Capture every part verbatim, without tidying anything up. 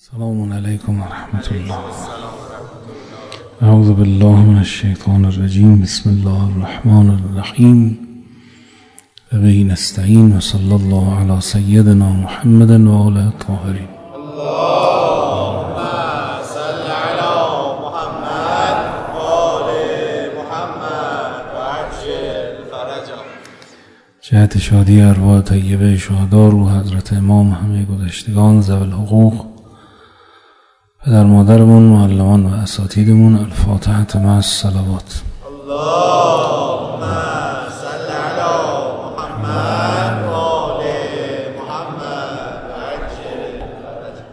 السلام علیکم و رحمت الله. اعوذ بالله من الشیطان الرجیم. بسم الله الرحمن الرحیم. و به نستعین و صلی الله علی سیدنا محمد و آله الطاهرین. اللهم صل علی محمد و آل محمد و عجل فرجهم. جهت شادی ارواح طیبه شهدا، روح حضرت امام همه گذشتگان ذوی الحقوق، پدر مادرمون، معلمان و اساتیدمون، الفاتحه مع الصلوات. اللهم صل علی محمد و آل محمد و عجل فرجهم.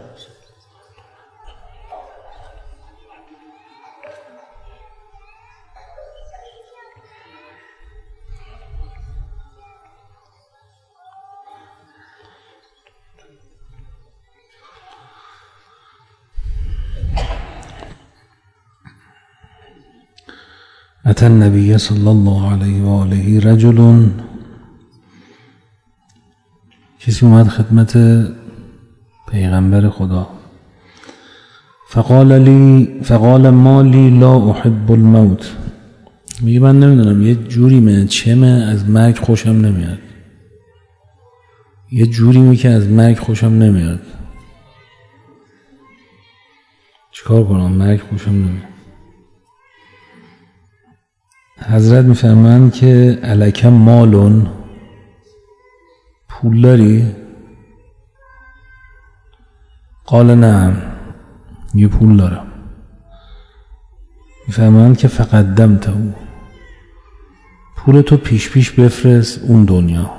اتى النبی صلی الله علیه و آله رجل، کسی اومد خدمت پیغمبر خدا. فقال لی فقال ما لی لا احب الموت. میگه من نمیدونم، یه جوری من چمه از مرگ خوشم نمیاد. یه جوری می که از مرگ خوشم نمیاد. چیکار کنم؟ مرگ خوشم نمیاد. حضرت میفرمایند که الک مالون، پول داری؟ قال نعم، یه پول دارم. میفرمایند که فقدمت او، پول تو پیش پیش بفرست اون دنیا.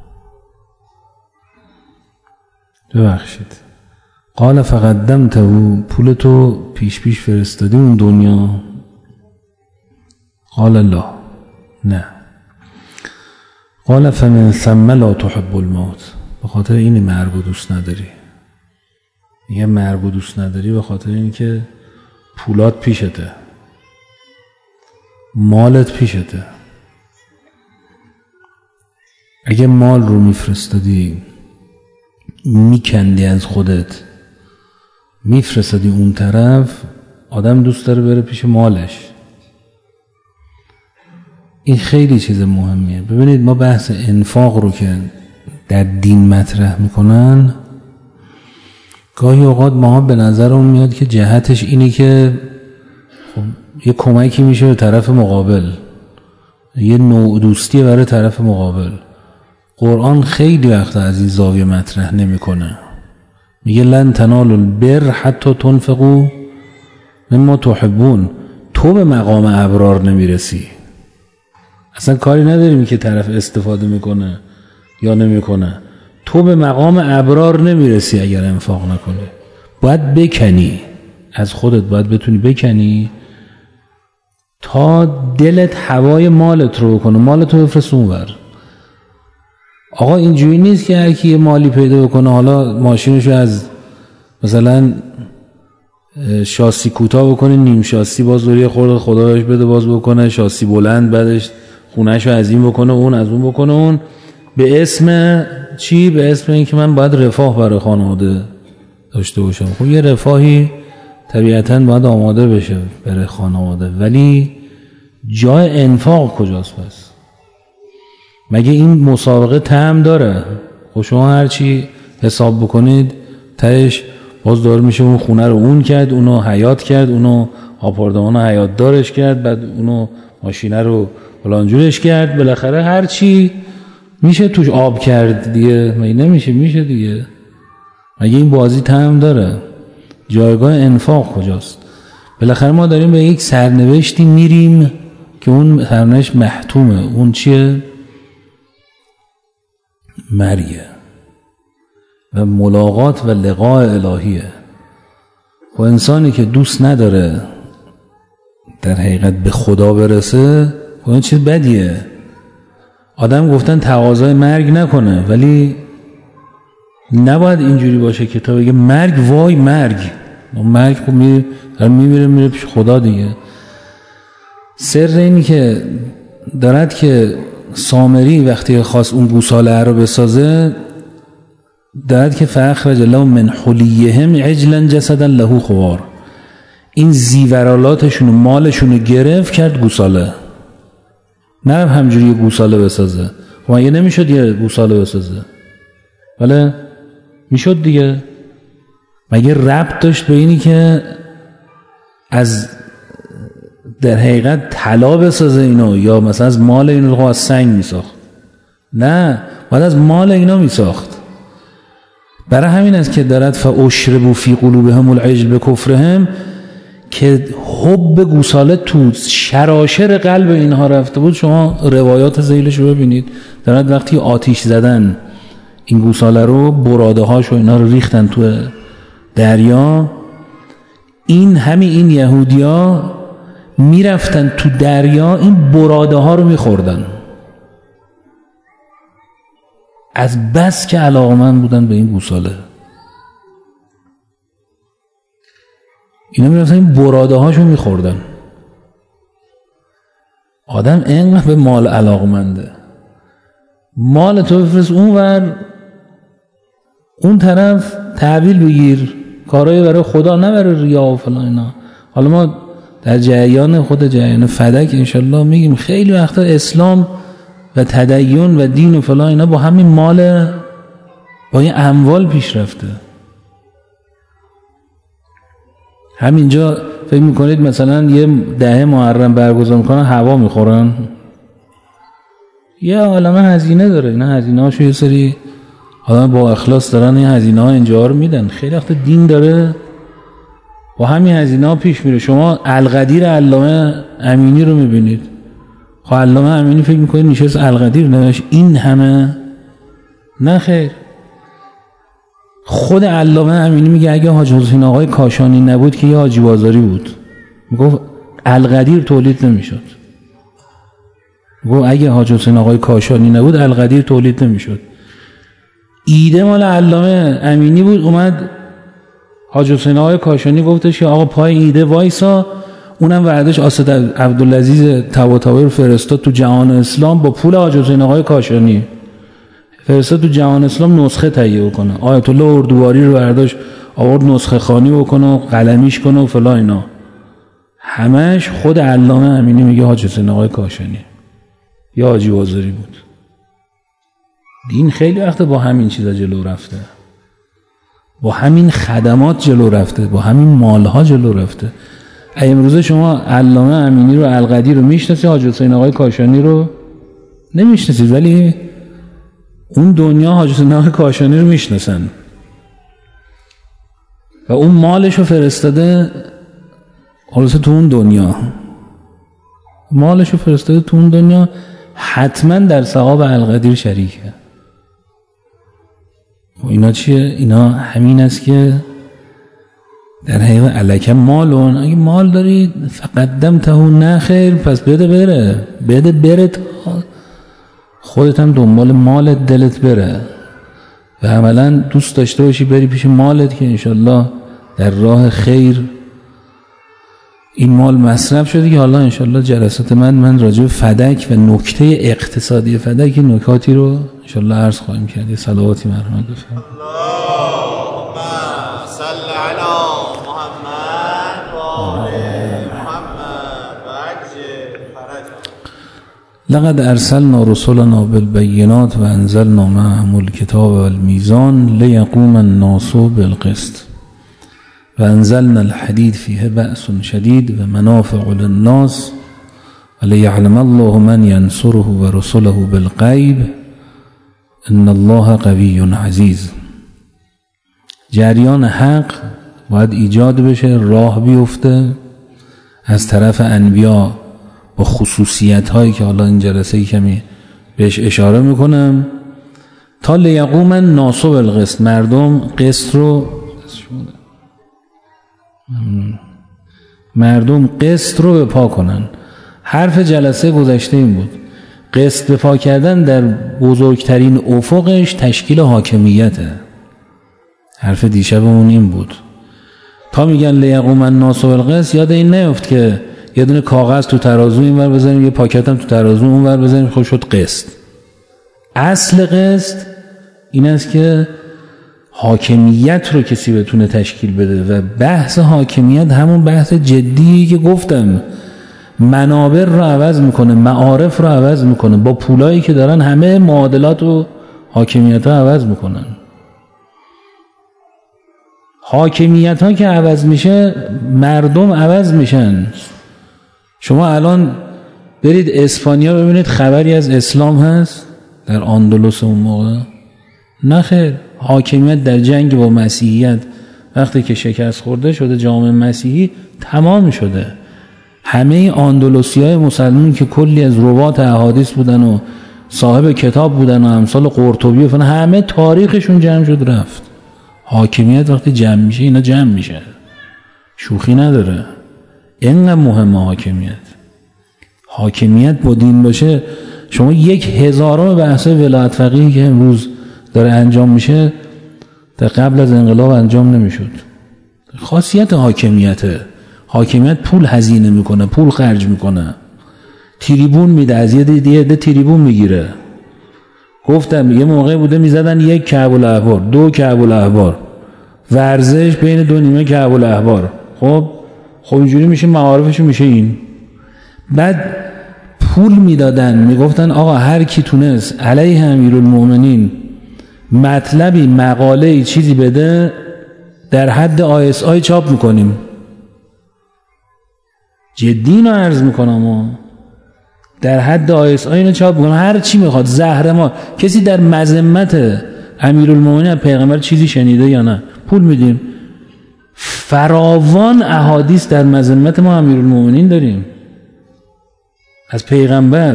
ببخشید، قال فقدمت او، پول تو پیش پیش فرستادی اون دنیا؟ قال لا، نه. قال فمن ثم لا تحب الموت، به خاطر این مرگ رو دوست نداری. میگه مرگ رو دوست نداری به خاطر این که پولات پیشته، مالت پیشته. اگه مال رو میفرستادی، میکندی از خودت، میفرستادی اون طرف، آدم دوست داره بره پیش مالش. این خیلی چیز مهمیه. ببینید، ما بحث انفاق رو که در دین مطرح میکنن، گاهی اوقات ما به نظرمون میاد که جهتش اینه که خب یه کمکی میشه به طرف مقابل، یه نوع دوستی برای طرف مقابل. قرآن خیلی وقت از این زاویه مطرح نمیکنه. میگه لن تنالوا البر حتی تنفقوا مما تحبون. تو به مقام ابرار نمیرسی. اصلا کاری نداریم که طرف استفاده میکنه یا نمیکنه. تو به مقام ابرار نمیرسی اگر انفاق نکنی. باید بکنی، از خودت باید بتونی بکنی تا دلت هوای مالت رو بکنه، مالت رو بفرست اونور. آقا اینجوری نیست که هر کی مالی پیدا بکنه، حالا ماشینشو از مثلا شاسی کوتاه بکنه، نیم شاسی باز دوری خورد خدایش بده باز بکنه، شاسی بلند بعدش خونهشو از این بکنه اون از اون بکنه اون. به اسم چی؟ به اسم این که من باید رفاه برای خانواده داشته باشم. خب یه رفاهی طبیعتاً باید آماده بشه برای خانواده، ولی جای انفاق کجاست پس؟ مگه این مسابقه طعم داره؟ خب شما هرچی حساب بکنید تهش باز دار میشه اون خونه رو اون کرد، اونو حیات کرد، اونو آپارتمان رو حیات دارش کرد، بعد اونو ماشینه رو فلانجورش کرد. بالاخره هرچی میشه توش آب کرد دیگه. مگه نمیشه؟ میشه دیگه. مگه این بازی طعم داره؟ جایگاه انفاق کجاست؟ بالاخره ما داریم به یک سرنوشتی میریم که اون سرنوشت محتومه. اون چیه؟ مرگه و ملاقات و لقاء الهیه. و انسانی که دوست نداره در حقیقت به خدا برسه، و این چیز بدیه. آدم گفتن تقاضای مرگ نکنه، ولی نباید اینجوری باشه که تا بگه مرگ وای مرگ. مرگ خب میره میمیره میره پیش خدا دیگه. سر اینی که دارد که سامری وقتی خواست اون گوساله رو بسازه، دارد که فاخرج الله من حلیهم عجلا جسدا له خوار، این زیورالاتشون و مالشون رو گرفت کرد گوساله. نه همجوری گوساله بسازه، خب مگه نمیشد یه گوساله بسازه؟ بله میشد دیگه. مگه ربط داشت به اینی که از در حقیقت طلا بسازه اینو، یا مثلا از مال اینو رو از سنگ میساخت؟ نه، باید از مال اینا میساخت. برای همین است که دارد فاشربوا فی قلوبهم العجل بکفرهم، که حب گوساله تو شراشر قلب اینها رفته بود. شما روایات ذیلش رو ببینید، دارد وقتی آتیش زدن این گوساله رو، براده هاش و اینا رو ریختن تو دریا، این همین این یهودیا میرفتن تو دریا این براده ها رو میخوردن، از بس که علاقمند بودن به این گوساله. اینا میرفتن این براده هاشو میخوردن. آدم اینقدر به مال علاقمنده، مال تو بفرست اون ور، اون طرف تحویل بگیر، کارهای برای خدا نه برای ریا و فلان اینا. حالا ما در جریان خود جریان فدک انشالله میگیم خیلی وقتا اسلام و تدین و دین و فلان اینا با همین مال، با این اموال پیش رفته. همینجا فکر میکنید مثلا یه دهه محرم برگزار میکنن هوا میخورن؟ یه عالمه هزینه داره، اینا هزینه هاشو یه سری آدم با اخلاص دارن این هزینه ها اینجا رو میدن. خیلی وقت دین داره با همین هزینه ها پیش میره. شما القدیر علامه امینی رو میبینید، خب علامه امینی فکر میکنید نشست القدیر نوشت این همه؟ نه خیر. خود علامه امینی میگه اگه حاج حسین آقای کاشانی نبود که یه حاجی بازاری بود. میگفت القدیر تولید نمیشد. میگفت اگه حاج حسین آقای کاشانی نبود القدیر تولید نمیشد. ایده مال علامه امینی بود، اومد حاج حسین آقای کاشانی گفتش که آقا پای ایده وایسا، اونم ورداش آسد عبدالعزیز طباطبایی رو فرستاد تو جهان اسلام با پول حاج حسین آقای کاشانی، فرستاد تو جهان اسلام نسخه تهیه کنه. آیت الله اردواری رو برداشت آورد نسخه خوانی بکنه و قلمیش کنه و فلان اینا. همش خود علامه امینی میگه حاج حسین آقای کاشانی یا حاجی بازاری بود. دین خیلی وقت با همین چیزا جلو رفته، با همین خدمات جلو رفته، با همین مالها جلو رفته. امروزه شما علامه امینی رو القدیر رو میشناسید، حاج حسین آقای کاشانی رو نمیشناسید، ولی اون دنیا حاج حسین آقای کاشانی رو میشناسن و اون مالش رو فرستاده خلاصه تو اون دنیا، مالش رو فرستاده تو اون دنیا، حتما در ثواب القدیر شریکه. و اینا چیه؟ اینا همین است که در حقیقت الکم مالون، اگه مال داری فقدم تهو نه خیر، پس بده بره، بده بره تا خودت هم دنبال مالت دلت بره و عملا دوست داشته باشی بری پیش مالت که انشالله در راه خیر این مال مصرف شده. که حالا انشالله جلسات من من راجع به فدک و نکته اقتصادی فدک نکاتی رو انشالله عرض خواهیم کرد. صلواتی مرحمت بفرمایید. اللهم صل علی محمد و آل محمد و عجل فرجهم. لقد ارسلنا رسلنا بالبينات و انزلنا معهم الكتاب والميزان ليقوم الناس بالقسط و انزلنا الحديد فيه بأس شديد و منافع للناس و ليعلم الله من ينصره و رسله بالغیب ان الله قوی عزیز. جریان حق باید ایجاد بشه، راه بیفته از طرف انبیا با خصوصیت هایی که حالا این جلسه کمی بهش اشاره میکنم، تا لیقوم الناس بالقسط، مردم قسط رو مردم قسط رو به پا کنن. حرف جلسه گذشته این بود، قسط به پا کردن در بزرگترین افقش تشکیل حاکمیته. حرف دیشبمون این بود. تا میگن لیقوم الناس بالقسط یاد این نیفت که یه دونه کاغذ تو ترازو اینور بزنیم، یه پاکت هم تو ترازو اونور بزنیم، خب شد قسط. اصل قسط این است که حاکمیت رو کسی بتونه تشکیل بده و بحث حاکمیت همون بحث جدیه که گفتم منابر رو عوض میکنه، معارف رو عوض میکنه، با پولایی که دارن همه معادلات و حاکمیت ها عوض میکنن. حاکمیت ها که عوض میشه مردم عوض میشن. شما الان برید اسپانیا ببینید خبری از اسلام هست در اندلس اون موقع؟ نه خیر. حاکمیت در جنگ با مسیحیت وقتی که شکست خورده شده جامعه مسیحی تمام شده. همه اندلسیای مسلمان که کلی از روات احادیث بودن و صاحب کتاب بودن و امثال قرطبی و فلان همه تاریخشون جمع شد رفت. حاکمیت وقتی جمع میشه اینا جمع میشه، شوخی نداره. اینقدر مهمه حاکمیت. حاکمیت با دین باشه. شما یک هزارم بحث ولایت فقیهی که امروز داره انجام میشه تا قبل از انقلاب انجام نمیشد. خاصیت حاکمیته. حاکمیت پول هزینه میکنه، پول خرج میکنه، تریبون میده، از یه دیگه ده تریبون میگیره. گفتم یه موقع بوده میزدن یک کعب الاحبار، دو کعب الاحبار، ورزش بین دو نیمه کعب الاحبار. خب خب اینجوری میشه معارفش میشه این. بعد پول میدادن، میگفتن آقا هر کی تونست علیه امیرالمومنین مطلبی مقاله چیزی بده در حد آی اس آی چاپ میکنیم. جدی اینو عرض میکنم و در حد آی اس آی اینو چاپ میکنم. هر چی میخواد زهر ما. کسی در مذمت امیرالمومنین پیغمبر چیزی شنیده یا نه؟ پول میدیم. فراوان احادیث در مذمت ما امیرالمومنین داریم از پیغمبر.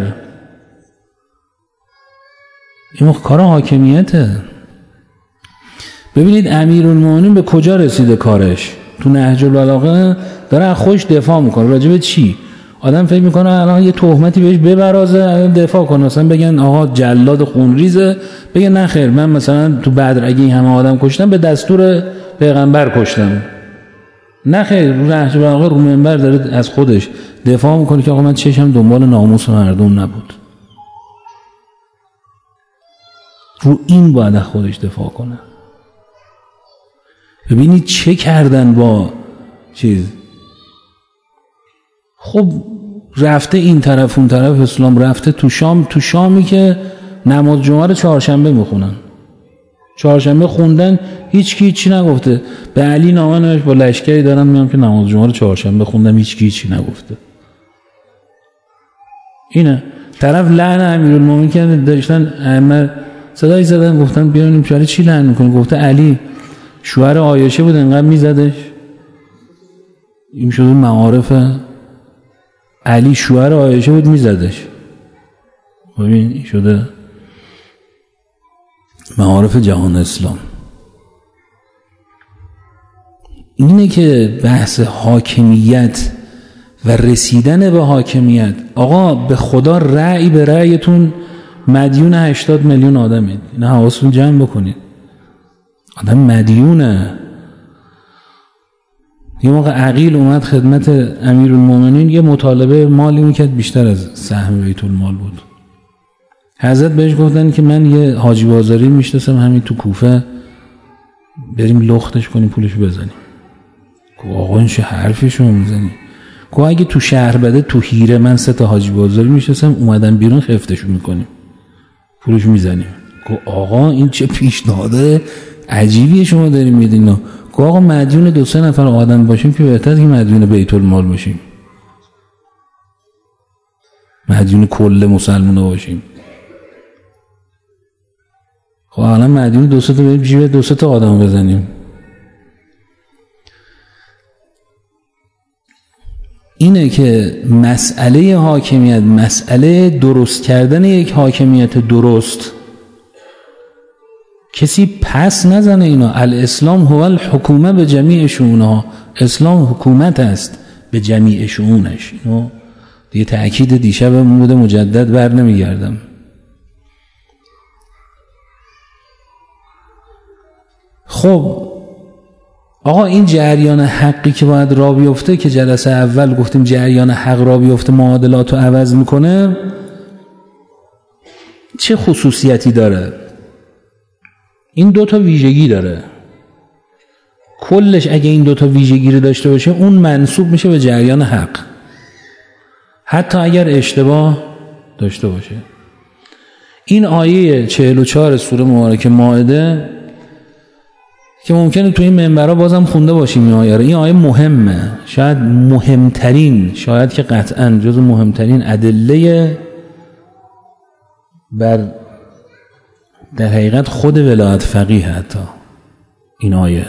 این کار حاکمیته. ببینید امیرالمومنین به کجا رسیده کارش. تو نهج البلاغه داره از خودش دفاع میکنه. راجع به چی؟ آدم فکر میکنه الان یه تهمتی بهش ببرازه دفاع کنه، مثلا بگن آقا جلاد خونریزه، بگن نه خیر من مثلا تو بدر اگه این همه آدم کشتم به دستور پیغمبر کشتم. نه خیر، رو نهج البلاغه رو منبر داره از خودش دفاع میکنه که آقا من چشم دنبال ناموس مردم نبود. رو این باید از خودش دفاع کنه. ببینید چه کردن با چیز. خب رفته این طرف اون طرف اسلام، رفته تو شام. تو شامی که نماز جمعه رو چهارشنبه میخونن، چهارشنبه خوندن، هیچ کی چی نگفته. به علی نامه نوشت با لشکری دارم میام که نماز جمعه رو چهارشنبه خوندم، هیچ کی چی نگفته. اینه طرف لعن امیرالمومنین که داشتن ائمه صدای زدن گفتن بیاونیم چاره چی لعن میکنی؟ گفته علی شوهر عایشه بود انقدر میزدش. این شده معارفه. علی شوهر عایشه بود میزدش. ببین این شده معارف جهان اسلام. اینه که بحث حاکمیت و رسیدن به حاکمیت. آقا به خدا رأی به رأیتون مدیون هشتاد میلیون آدمید. اینا حواستون جمع بکنید. آدم مدیونه. یه موقع عقیل اومد خدمت امیرالمومنین یه مطالبه مالی میکرد بیشتر از سهم بیت المال بود. حضرت بهش گفتن که من یه حاجی بازاری میشناسم همین تو کوفه، بریم لختش کنیم پولشو بزنیم. گفت آقا این چه حرفی شما میزنی؟ گفت اگه تو شهر بده تو هیره من سه تا حاجی بازاری میشناسم اومدن بیرون خفتشو میکنیم پولشو میزنیم. گفت آقا این چه پیشنهاد عجیبیه شما داریم میدین. گفت آقا مدیون دو سه نفر آدم باشیم که بهتره که مدیون بیت المال باشیم، مدیون کل مسلمان باشیم. خب الان مدیون دو سه تا بریم جیب دو سه تا آدم بزنیم. اینه که مسئله حاکمیت، مسئله درست کردن یک حاکمیت درست، کسی پس نزنه اینا. الاسلام هو الحکومه به جمیع شؤونها. اسلام حکومت است به جمیع شؤونش. اینو دیگه تأکید دیشبم بوده، مجدد بر نمیگردم. خب آقا این جریان حقی که باید را بیفته که جلسه اول گفتیم جریان حق را بیفته معادلات رو عوض میکنه، چه خصوصیتی داره؟ این دو تا ویژگی داره. کلش اگه این دوتا ویژگی رو داشته باشه اون منسوب میشه به جریان حق، حتی اگر اشتباه داشته باشه. این آیه چهل و چهار سوره مبارکه مائده که ممکنه تو این منبرها بازم خونده باشیم این آیه رو، این آیه مهمه، شاید مهمترین، شاید که قطعا جز مهمترین ادله بر در حقیقت خود ولایت فقیه. حتی این آیه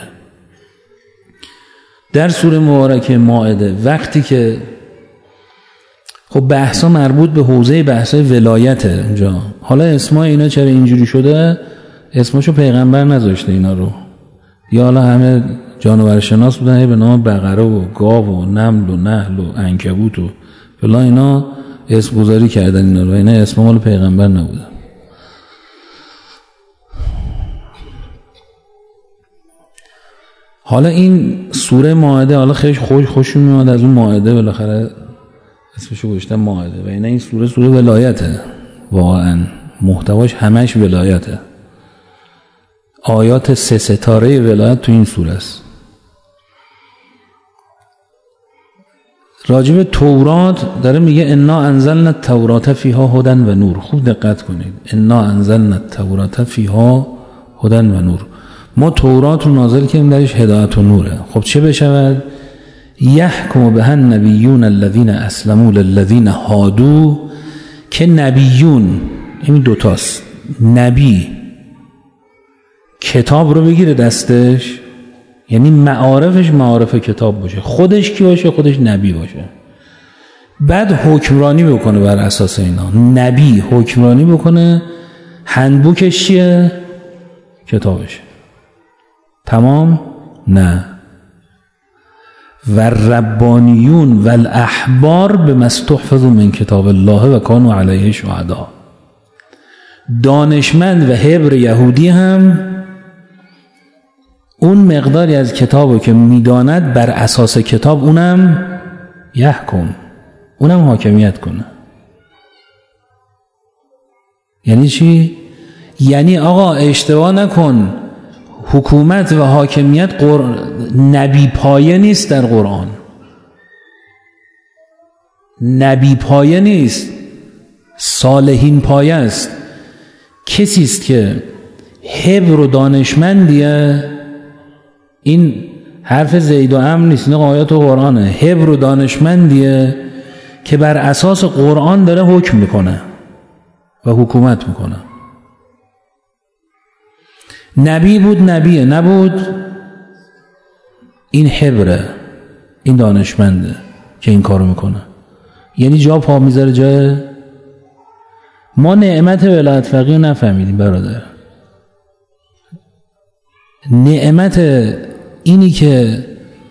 در سوره مبارکه مائده وقتی که خب بحثا مربوط به حوزه بحثای ولایته اونجا، حالا اسمای اینا چرا اینجوری شده، اسمشو پیغمبر نذاشته اینا رو، یا حالا همه جانور شناس بودن به نام بقره و گاو و نمل و نحل و عنکبوت و فلان، اینا اسم گذاری کردن اینا رو، اینا اسم مال پیغمبر نبوده. حالا این سوره مائده، حالا خیلی خوش خوشون میاد از اون مائده، بالاخره اسمشو گذاشتن مائده، و اینا این سوره سوره ولایته، واقعا محتواش همش ولایته، آیات سه ستاره ولایت تو این سوره است. راجب تورات داره میگه انا انزلنا التوراة فیها هدی و نور. خوب دقت کنید، انا انزلنا التوراة فیها هدی و نور، ما تورات رو نازل کردیم درش هدایت و نوره. خب چه بشود؟ یحکم بها النبیون الذین اسلموا للذین هادوا، که نبیون این دوتاست، نبی کتاب رو بگیره دستش، یعنی معارفش معارف کتاب باشه، خودش کی باشه؟ خودش نبی باشه، بعد حکمرانی بکنه بر اساس اینا. نبی حکمرانی بکنه، هندبوکش چیه؟ کتابش. تمام؟ نه. و ربانیون و الاحبار بما استحفظوا من کتاب الله و کانوا علیه شهدا. دانشمند و حبر یهودی هم اون مقداری از کتابو که میداند بر اساس کتاب اونم یحکم، اونم حاکمیت کنه. یعنی چی؟ یعنی آقا اشتباه نکن، حکومت و حاکمیت قر... نبی پایه نیست در قرآن، نبی پایه نیست، صالحین پایه است. کسی است که حبر و دانشمندیه، این حرف زید و عمرو نیست، این آیات قرآنه، حبر و دانشمندیه که بر اساس قرآن داره حکم میکنه و حکومت میکنه. نبی بود نبیه، نبود این حبره، این دانشمنده که این کارو میکنه. یعنی جا پا میذاره جای ما. نعمت ولایت فقیه نفهمیدیم برادر، نعمت اینی که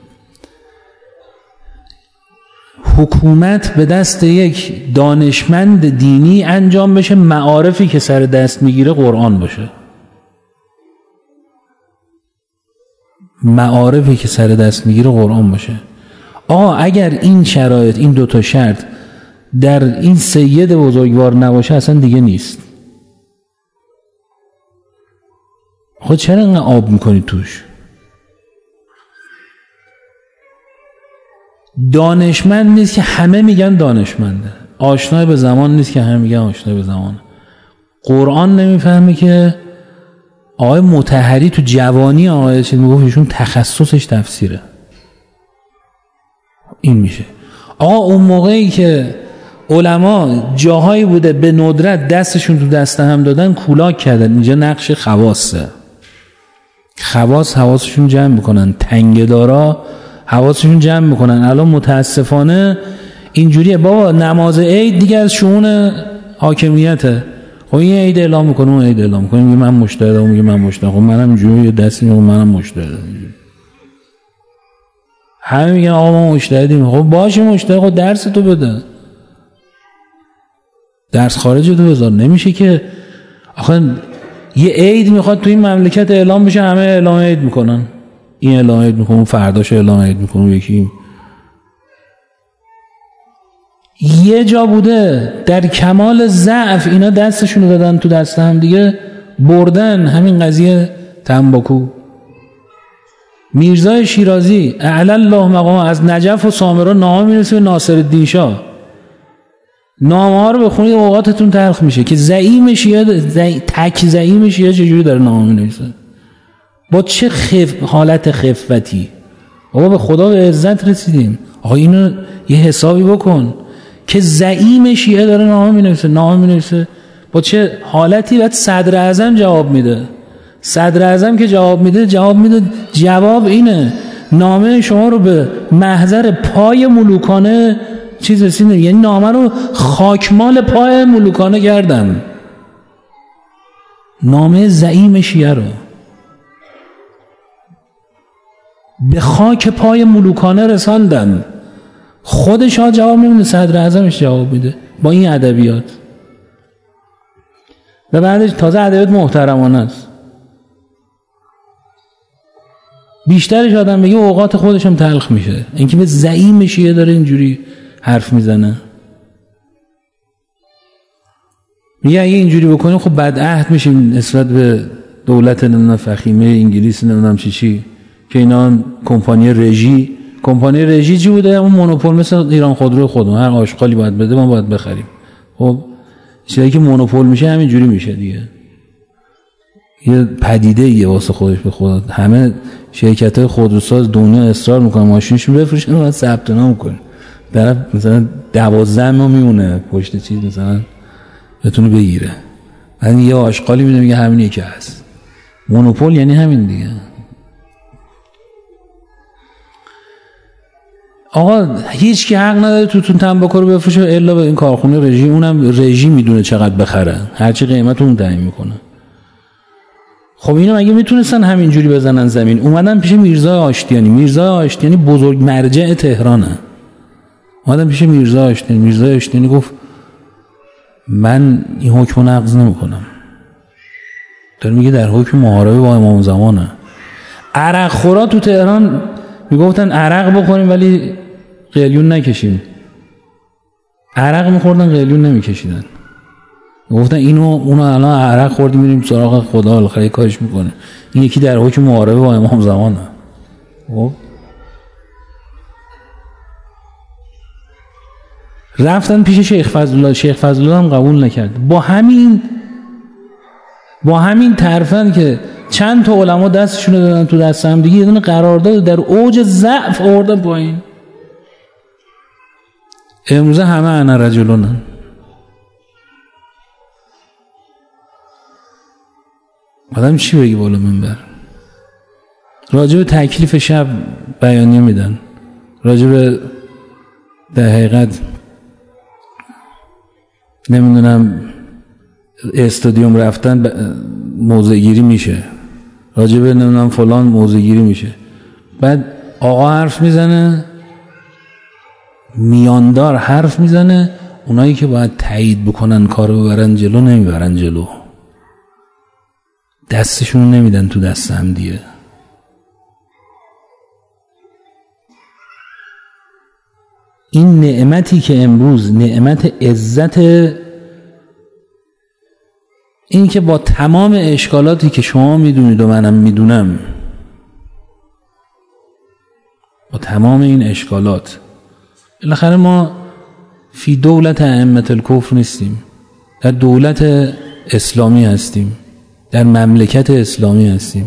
حکومت به دست یک دانشمند دینی انجام بشه، معارفی که سر دست میگیره قرآن باشه، معارفی که سر دست میگیره قرآن باشه. آقا اگر این شرایط، این دوتا شرط در این سید بزرگوار نباشه اصلا دیگه نیست. خود چرا اینقدر آب میکنی توش؟ دانشمند نیست که همه میگن دانشمنده، آشنای به زمان نیست که همه میگن آشنای به زمان. قرآن نمیفهمه که آقای مطهری تو جوانی آقای چیز میگفت ایشون تخصصش تفسیره. این میشه آقا اون موقعی که علما جاهایی بوده به ندرت دستشون تو دست هم دادن کولاک کردن، اینجا نقش خواصه. خواص حواسشون جمع میکنن، تنگدارا حواسشون جمع میکنن. الان متاسفانه اینجوریه بابا نماز عید دیگه از شؤون حاکمیته. خب این عید اعلام میکنه، اون عید اعلام میکنه، میگه من مجتهدم، اون میگه من مجتهدم. خب منم اینجوری دستی میگم منم مجتهدم. همه میگن آقا ما مجتهدیم. خب باشه مجتهد، خب درس تو بده، درس خارج تو بذار. نمیشه که آخه یه عید میخواد تو این مملکت اعلام بشه همه اعلام عید میکنن، این اعلام عید میکنه، فرداش اعلام عید میکنه، یکی یه جا بوده در کمال ضعف اینا دستشون دادن تو دست هم دیگه بردن. همین قضیه تنباکو میرزای شیرازی اعلی الله مقام از نجف و سامرا نامه می‌نویسه به ناصرالدین شاه، نامه ها رو بخونید اوقاتتون تلخ میشه که زعیم شیعه زعیم، تک زعیم شیعه چجوری داره نامه می‌نویسه، با چه خف... حالت خفتی. بابا به خدا به عزت رسیدیم، آقا اینو یه حسابی بکن که زعیم شیعه داره نامه می‌نویسه نامه می‌نویسه با چه حالتی. بعد صدر اعظم جواب میده، صدر اعظم که جواب میده جواب میده جواب اینه نامه شما رو به محضر پای ملوکانه چیز رسیدن، یعنی نامه رو خاکمال پای ملوکانه کردن، نامه زعیم شیعه رو به خاک پای ملوکانه رساندن. خودش ها جواب نمیده، صدر اعظمش جواب میده با این ادبیات. و بعدش تازه ادبیات محترمانه است. بیشترش آدم بگه اوقات خودش هم تلخ میشه، اینکه به زعیم شیعه داره اینجوری حرف میزنه. میگه اگه اینجوری بکنیم خب بدعهد میشیم نسبت به دولت نمیدونم فخیمه انگلیس نمیدونم چی چی که اینا کمپانی رژی، کمپانی رژی چی بوده؟ اون مونوپول مثل ایران خودرو خودمون، هر آشغالی باید بده ما باید بخریم. خب چیزی که مونوپول میشه همینجوری میشه دیگه، یه پدیده یه واسه خودش به خدا. همه شرکت‌های خودروساز دنیا اصرار میکنن ماشینشون بفروشن و ثبت نام کنن، طرف مثلا دوازده ماه میمونه پشت چیز مثلا بتونه بگیره، بعد یه آشغالی میده میگه همین یکی هست. مونوپول یعنی همین دیگه. آقا هیچ کی حق نداره توتون تنباکو رو بفروشه الا به این کارخونه رژی، اونم رژی میدونه چقدر بخره، هرچی قیمت اون تعیین میکنه. خب اینا مگه میتونستن همینجوری بزنن زمین؟ اومدن پیش میرزا آشتیانی، میرزا آشتیانی بزرگ مرجع تهرانه، اومدن پیش میرزا آشتیانی، میرزا آشتیانی گفت من این حکم رو نقض نمیکنم. داره میگه در حکم محاربه با امام زمانه. عرق خورا تو تهران میگفتن عرق بخوریم ولی قلیون نکشیم، عرق میخوردن قلیون نمیکشیدن، گفتن اینو اونو الان عرق خوردیم میریم سراغ خدا بالاخره کارش میکنه. این یکی در حکم محاربه با امام زمانه. خب رفتن پیش شیخ فضلالله، شیخ فضلالله هم قبول نکرد. با همین با همین طرفن که چند تا علما دستشون دادن تو دست هم دیگه، یه دونه قرارداد در اوج ضعف آوردن پایین. امروزه همه انا رجلونن. آدم چی بگی بالا منبر؟ راجع به تکلیف شب بیانیه میدن، راجع به در حقیقت نمیدونم استادیوم رفتن موضع گیری میشه، راجع به نمیدونم فلان موضع گیری میشه. بعد آقا حرف میزنه، میاندار حرف میزنه، اونایی که باید تایید بکنن کارو ببرن جلو نمیبرن جلو، دستشون نمیدن تو دست هم دیگه. این نعمتی که امروز نعمت عزت، این که با تمام اشکالاتی که شما میدونید و منم میدونم، با تمام این اشکالات بالاخره ما فی دولت ائمه الکفر نیستیم، در دولت اسلامی هستیم، در مملکت اسلامی هستیم.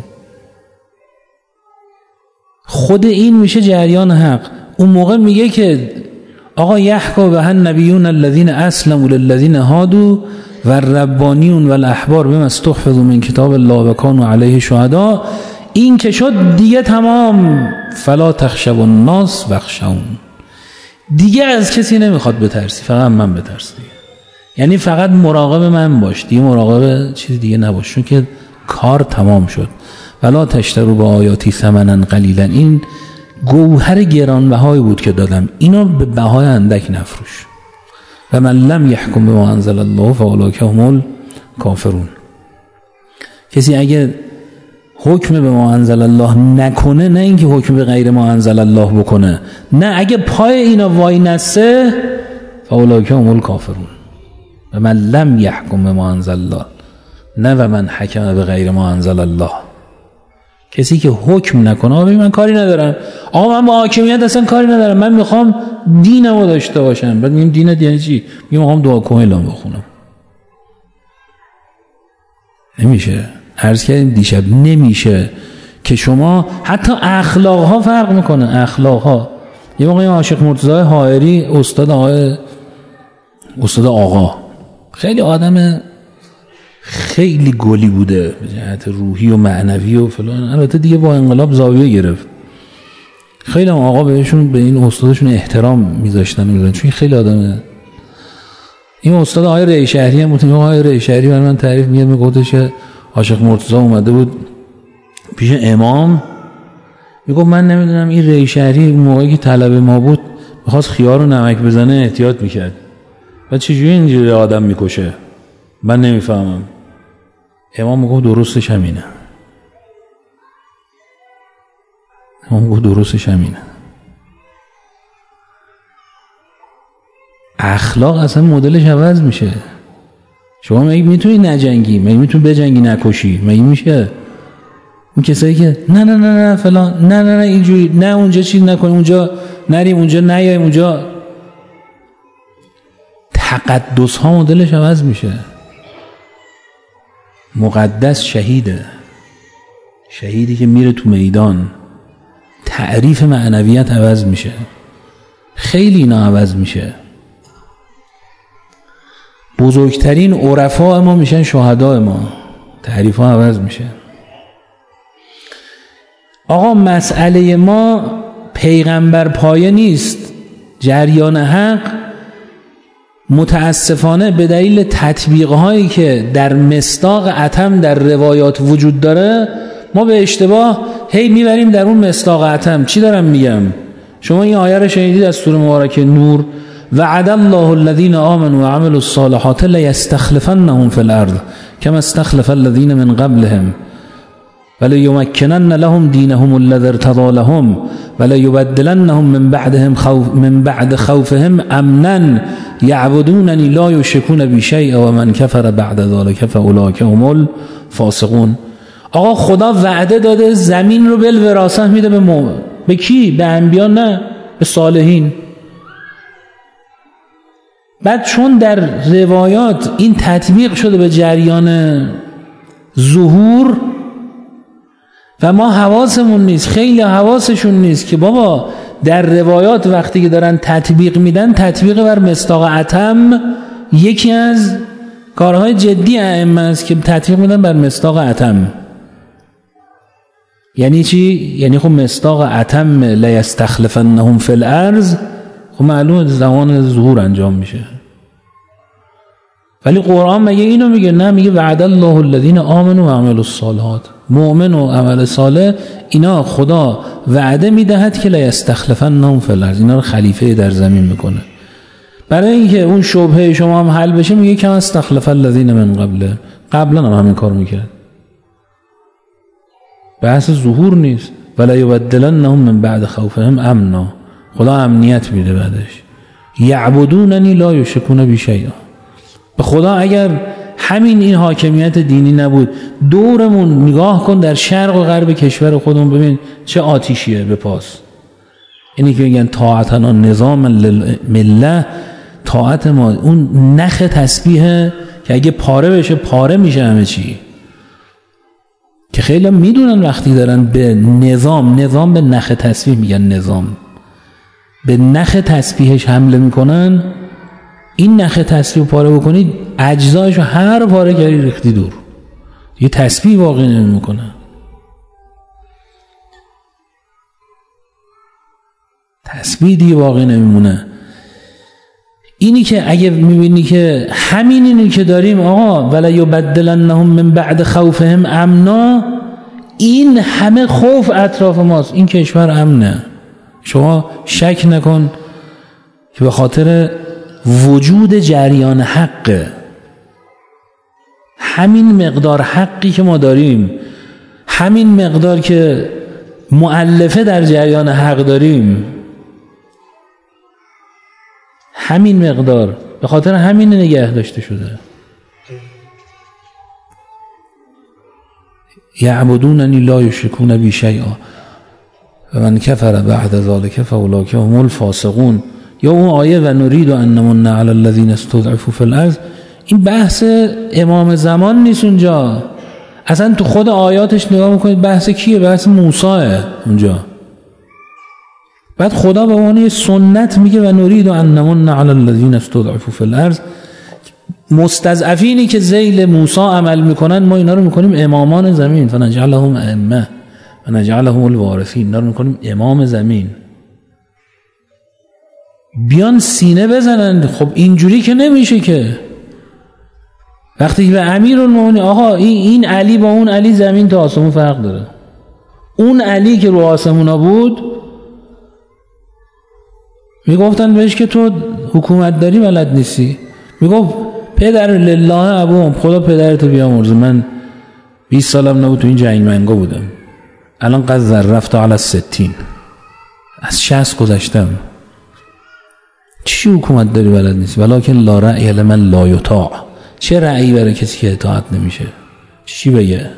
خود این میشه جریان حق. اون موقع میگه که آقا یحکم به النبیون الذین اسلموا للذین هادوا والربانیون والاحبار بما استحفظوا من کتاب الله و کانوا علیه شهدا. این که شد دیگه تمام، فلا تخشوا الناس واخشون. دیگه از کسی نمیخواد بترسی، فقط من بترسی. یعنی فقط مراقب من باش، دیگه مراقب چیز دیگه نباش، چون که کار تمام شد. ولا تشتروا با آیاتی ثمنا قلیلا. این گوهر گرانبهایی بود که دادم، اینو به بهای اندک نفروش. و من لم یحکم بما انزل الله فاولئک هم الکافرون. کسی اگه حکم به ما انزل الله نکنه، نه اینکه حکم به غیر ما انزل الله بکنه، نه، اگه پای اینا وای نسه فاولئک هم الکافرون. و من لم یحکم بما انزل الله، نه و من حکم به غیر ما انزل الله. کسی که حکم نکنه آقا من کاری ندارم، آقا من با حاکمیت اصلا کاری ندارم، من میخوام دینمو داشته باشم. بعد میگم دینت یعنی چی؟ میگم میخوام دعا کهلم بخونم. نمیشه. عرض کردیم دیشب نمیشه که شما حتی اخلاق ها فرق میکنه. اخلاق ها یه موقعی عاشق مرتضی حائری استاد آقای استاد آقا خیلی آدم خیلی گلی بوده به جهت روحی و معنوی و فلان، البته دیگه با انقلاب زاویه گرفت. خیلی هم آقا بهشون به این استادشون احترام میذاشتن میذاشتن چون خیلی آدمه. این استاد آقای ری شهری هم متون آقای ری شهری برای من تعریف میاد، میگفتش که عاشق مرتضی اومده بود پیش امام، میگفت من نمیدونم این ری شهری موقعی که طلب ما بود میخواست خیار و نمک بزنه احتیاط میکرد، بعد چجوری اینجوری آدم میکشه من نمیفهمم. امام میگفت درستش همینه. امام میگفت درستش همینه. اخلاق اصلا مدلش عوض میشه. شما مگه میتونی نجنگی؟ مگه میتونی بجنگی نکشی؟ مگه میشه؟ اون کسایی که نه نه نه نه فلان نه نه نه اینجوری نه اونجا چیز نکنیم، اونجا نریم، اونجا نیایم، اونجا تقدس ها مدلش عوض میشه. مقدس شهیده، شهیدی که میره تو میدان، تعریف معنویت عوض میشه. خیلی اینا عوض میشه. بزرگترین عرفا ما میشن شهداء ما، تعریف ها عوض میشه. آقا مسئله ما پیغمبر پایه نیست. جریان حق متاسفانه به دلیل تطبیق هایی که در مصداق اتم در روایات وجود داره ما به اشتباه هی میبریم در اون مصداق اتم. چی دارم میگم؟ شما این آیه رو شنیدید از سوره مبارکه نور، وعد الله الذين آمنوا وعملوا الصالحات ليستخلفنهم في الارض كما استخلف الذين من قبلهم وليمكنن لهم دينهم الذي ارتضى لهم وليبدلنهم من بعدهم خوف من بعد خوفهم امنا يعبدونني لا يشركون بي شيئا ومن كفر بعد ذلك فاولئك هم الفاسقون. آقا خدا وعده داده زمین رو بالوراثت میده به مؤمن. به کی؟ به انبیا؟ نه، به صالحین. بعد چون در روایات این تطبیق شده به جریان ظهور و ما حواسمون نیست، خیلی حواسشون نیست که بابا در روایات وقتی که دارن تطبیق میدن، تطبیق بر مصداق اتم یکی از کارهای جدی ائمه است که تطبیق میدن بر مصداق اتم. یعنی چی؟ یعنی خب مصداق اتم لیستخلفنهم فی الارض خب معلومه زمان ظهور انجام میشه. ولی قرآن مگه اینو میگه؟ نه، میگه وعد الله الذین آمنوا و عملوا الصالحات. مؤمن و عمل صالح اینا خدا وعده میدهد که لیستخلفنهم فی الارض، اینا رو خلیفه در زمین میکنه. برای اینکه اون شبهه شما هم حل بشه میگه کما استخلف الذین من قبل، قبلا هم همین کار میکرد. بحث ظهور نیست. ولا یبدلنهم من بعد خوفهم امنا، خدا امنیت میده بعدش. یعبدوننی لا یشرکون بی شیئا. به خدا اگر همین این حاکمیت دینی نبود، دورمون نگاه کن در شرق و غرب کشور خودمون ببین چه آتیشیه به پاس. اینی که میگن طاعتنا نظام للمله، طاعت ما اون نخ تسبیحه که اگه پاره بشه پاره میشه همه چی. که خیلی میدونن وقتی دارن به نظام نظام به نخ تسبیح میگن، نظام به نخ تسبیحش حمله میکنن، این نخ تسبیح پاره بکنید اجزایشو هر پاره کردی ریختی دور، یه تسبیح واقعی نمیکنه. تسبیح دیگه واقعی نمیمونه. اینی که اگه میبینی که همین اینی که داریم آقا ولا یبدلنهم من بعد خوفهم امنا، این همه خوف اطراف ماست، این کشور امنه. شما شک نکن که به خاطر وجود جریان حق، همین مقدار حقی که ما داریم، همین مقدار که مؤلفه در جریان حق داریم، همین مقدار به خاطر همین نگه داشته شده. یعبدوننی لا یشرکون بی شیئا و من کفر بعد ذلک فاولئک هم الفاسقون. یا اون آیه و نرید ان نمن علی الذین استضعفوا فی الارض، این بحث امام زمان نیست اونجا، اصلا تو خود آیاتش نگاه میکنید بحث کیه؟ بحث موسیه اونجا. بعد خدا به عنوان سنت میگه و نرید ان نمن علی الذین استضعفوا فی الارض، مستضعفینی که ذیل موسی عمل میکنن ما اینا رو میکنیم امامان زمین، فنجعلهم ائمه و نجعلهم الوارثین، اینا رو میکنیم امام زمین. بیان سینه بزنن. خب اینجوری که نمیشه که. وقتی به امیرالمومنین آقا این این علی با اون علی زمین تا آسمون فرق داره، اون علی که رو آسمونا بود میگفتن بهش که تو حکومت داری بلد نیستی، میگفت پدر لله ابوهم، خدا پدرتو بیامرزه، من بیست سالم نبود تو این جنگ منگا بودم، الان قد ذرفت علی الستین، از شصت گذشتم، چی حکومت داری بلد نیستی؟ ولکن لا رأی لمن لا یطاع، چه رأیی برای کسی که اطاعت نمیشه؟ چی بگه؟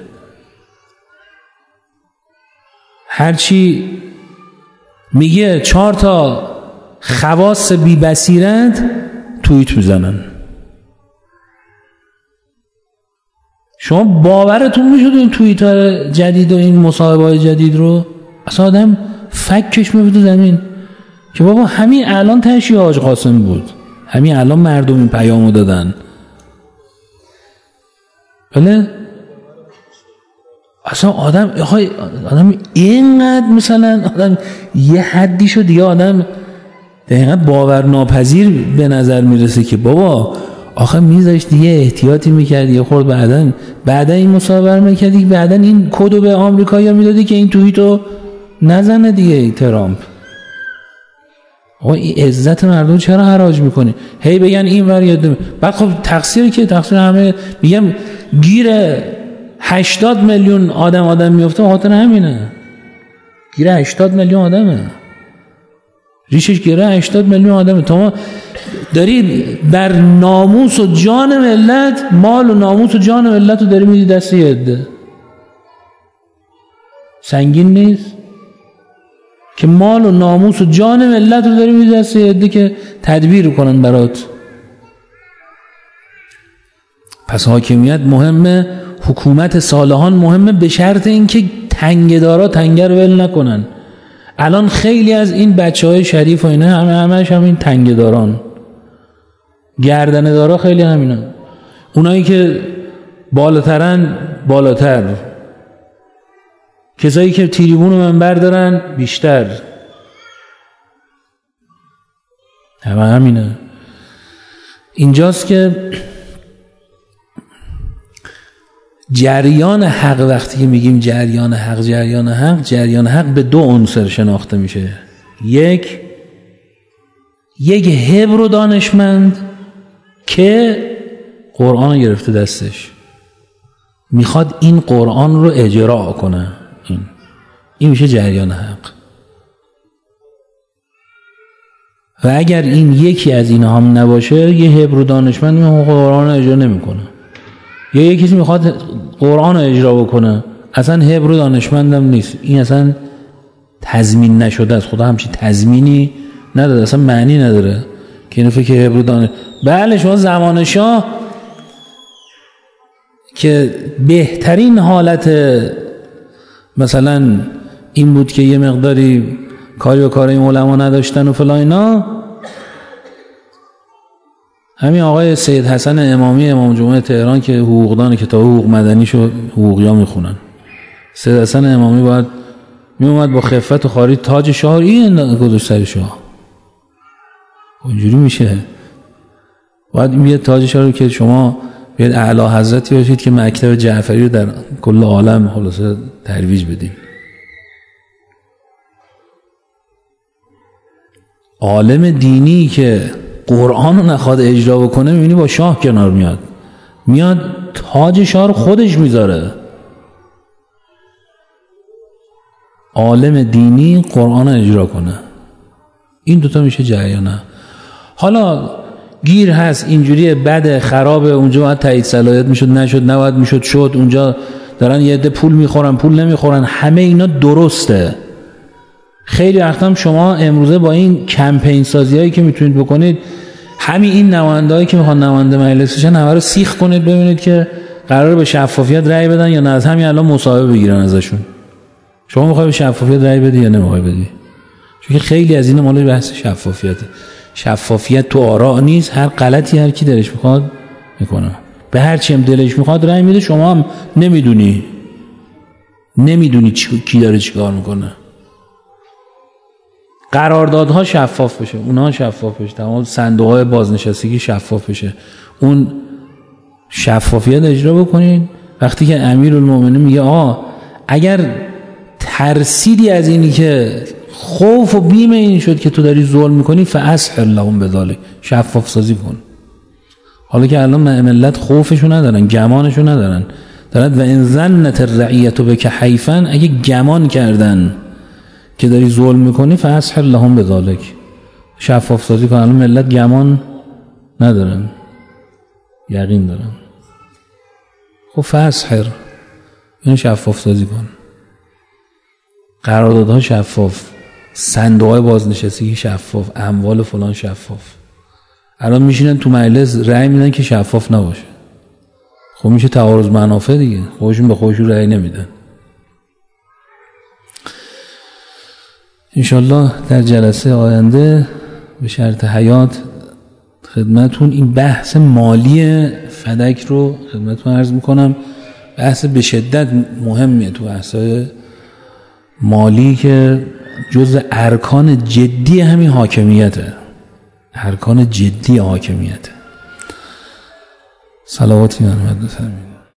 هرچی میگه چهار تا خواص بی بصیرت توییت میزنن. شما باورتون میشد این توییت های جدید و این مصاحبه های جدید رو؟ اصلا آدم فکش میفته زمین که بابا همین الان تشییع حاج قاسم بود، همین الان مردم این پیامو دادن. بله اصلا آدم آدم اینقدر مثلا آدم یه حدی شد دیگه آدم دقیقا باورناپذیر به نظر میرسه که بابا آخه میذاشت دیگه احتیاطی میکردی یه خورد بعدن بعدن این مصاحبه میکردی، بعدن این کدو به آمریکایی‌ها میدادی که این توییتو نزنه دیگه ترامپ. آقا این عزت مردم چرا حراج میکنی؟ هی بگن این ور یاد. بعد خب تقصیری که تقصیر همه، میگم گیر هشتاد میلیون آدم آدم میفته خاطر همینه. گیر هشتاد میلیون آدمه، ریشش گیره هشتاد میلیون آدمه. تو ما داری بر ناموس و جان ملت، مال و ناموس و جان ملت رو داری میدی دست یه عده. سنگین نیست که مال و ناموس و جان ملت رو داری میدی دست یه عده که تدبیر کنن برات؟ پس حاکمیت مهمه، حکومت صالحان مهمه، به شرط اینکه تنگه‌دارا تنگه رو ول نکنن. الان خیلی از این بچهای شریف و اینا همه همش همین تنگه‌داران، گردنه دارا خیلی همینا، اونایی که بالاترن بالاتر، کسایی که تریبون و منبر دارن بیشتر، همه همینه. اینجاست که جریان حق، وقتی که میگیم جریان حق جریان حق جریان حق به دو عنصر شناخته میشه. یک یک حبر و دانشمند که قرآن گرفته دستش، میخواد این قرآن رو اجرا کنه، این این میشه جریان حق. و اگر این یکی از اینها هم نباشه، یه حبر و دانشمند میخواد قرآن رو اجرا نمیکنه، یا یه کسی میخواد قرآن رو اجرا بکنه اصلا حبر و دانشمندم نیست، این اصلا تضمین نشده است، خدا همچین تضمینی نداره، اصلا معنی نداره که اینو فکر حبر و دانش. بله شما زمان شاه که بهترین حالت مثلا این بود که یه مقداری کاری و کار این علما نداشتن و فلان اینا، همین آقای سید حسن امامی امام جمعه تهران که حقوقدان کتاب حقوق مدنی شو حقوقیا میخونن، سید حسن امامی باید میومد با خفت و خاری تاج شاه این گذاشت سر شاه، اونجوری میشه. باید این بیاد تاج شاه رو که شما بیاد اعلی حضرتی باشید که مکتب جعفری رو در کل عالم خلاصه ترویج بدین. عالم دینی که قرآن رو نخواد اجرا بکنه میبینی با شاه کنار میاد، میاد تاج شاه رو خودش میذاره. عالم دینی قرآن رو اجرا کنه، این دوتا میشه جریانه. حالا گیر هست اینجوری بد خراب، اونجا باید تایید صلاحیت میشد نشد، نباید میشد شد، اونجا دارن یه عده پول میخورن پول نمیخورن، همه اینا درسته. خیلی وقتا هم شما امروزه با این کمپین سازی هایی که میتونید بکنید، همین این نماینده هایی که میخوان نماینده مجلس بشن همه رو سیخ کنید ببینید که قراره به شفافیت رأی بدن یا نه، از همین الان مصاحبه بگیرن ازشون. شما میخوای به شفافیت رأی بدی یا نمیخوای بدی؟ چون خیلی از این مال بحث شفافیته. شفافیت تو آراء نیست، هر غلطی هر کی دلش میخواد میکنه، به هر چی هم دلش میخواد رأی میده. شما هم نمیدونی نمیدونی چی کی داره چیکار میکنه. قراردادها شفاف بشه، اونها شفاف بشه، تمام صندوق‌های بازنشستگی شفاف بشه، اون شفافیت اجرا بکنین. وقتی که امیرالمومنین میگه آه اگر ترسیدی از اینی که خوف و بیم این شد که تو داری ظلم میکنی فاسحل لهم بذلک، شفاف سازی کن. حالا که الان ملت خوفشو ندارن، گمانشو ندارن، دارد و ان ظنت الرعیة بک حیفا، اگه گمان کردن که داری ظلم میکنی فاسحل لهم بذلک، شفاف سازی کن. الان ملت گمان ندارن، یقین دارن. خب فاسحر، اینو شفاف سازی کن. قراردادها شفاف، صندوق‌های بازنشستگی شفاف، اموال فلان شفاف. الان میشینن تو مجلس رأی میدن که شفاف نباشه. خب میشه تعارض منافع دیگه، خودشون به خودشون رأی نمیدن. انشالله در جلسه آینده به شرط حیات خدمتون این بحث مالی فدک رو خدمتون عرض میکنم. بحث به شدت مهمیه تو بحث‌های مالی که جزء ارکان جدی همین حاکمیته، ارکان جدی حاکمیته. صلواتی محمد